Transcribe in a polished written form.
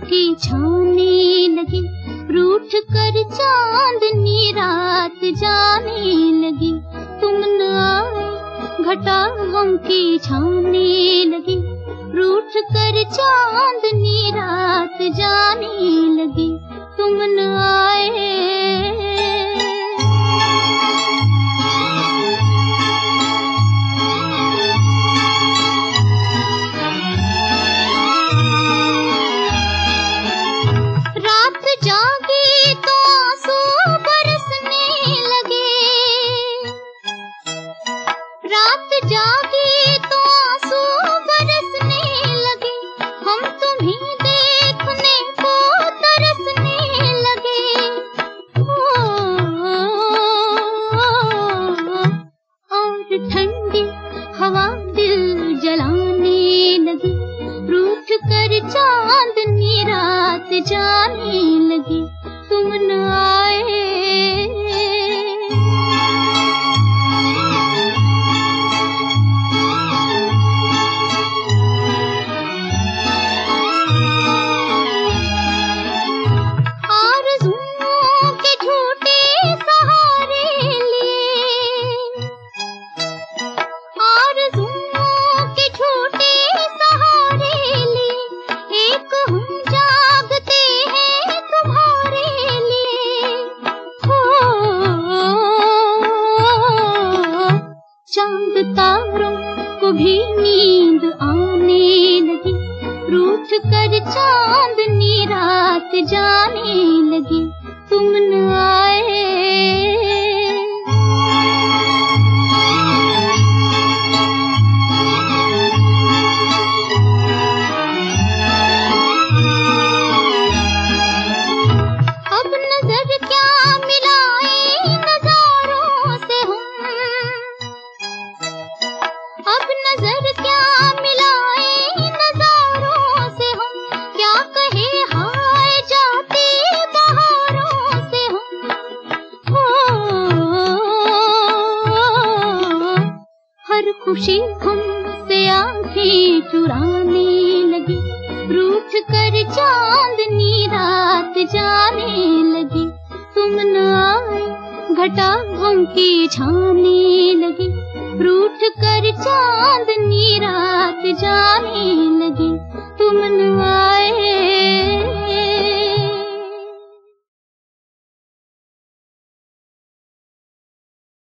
की छाने लगी, रूठ कर चांदनी रात जाने लगी। तुम न आए घटा गम की छाने लगी, रूठ कर चांदनी रात जाने लगी। तुम न आए। जागी तो आंसू बरसने लगे, रात जागी तो आंसू बरसने लगे। हम तुम्हें देखने को तरसने लगे। और ठंडी हवा दिल जलाने लगी, रूठ कर चांदनी रात जाने लगी। तुम न आए। आरज़ुओं के झूठे सहारे लिए, आरज़ुओं के झूठे सहारे लिए, एक हम जागते हैं तुम्हारे लिए। चांद तारों को भी नींद आने लगी, रूठ कर चांदनी रात जाने लगी। तुम न आए। अब नजर क्या मिलाए नजारों से हम, अब नजर क्या मिलाए नजारों से हम। क्या कहे हाय जाते बहारों से हम। हर खुशी हमसे आंखें चुराने लगी, रूठ कर चांदनी रात जाने लगी। तुम न आए घटा गम की छाने लगी, रूठ कर चांदनी रात जाने लगी। तुम न आए।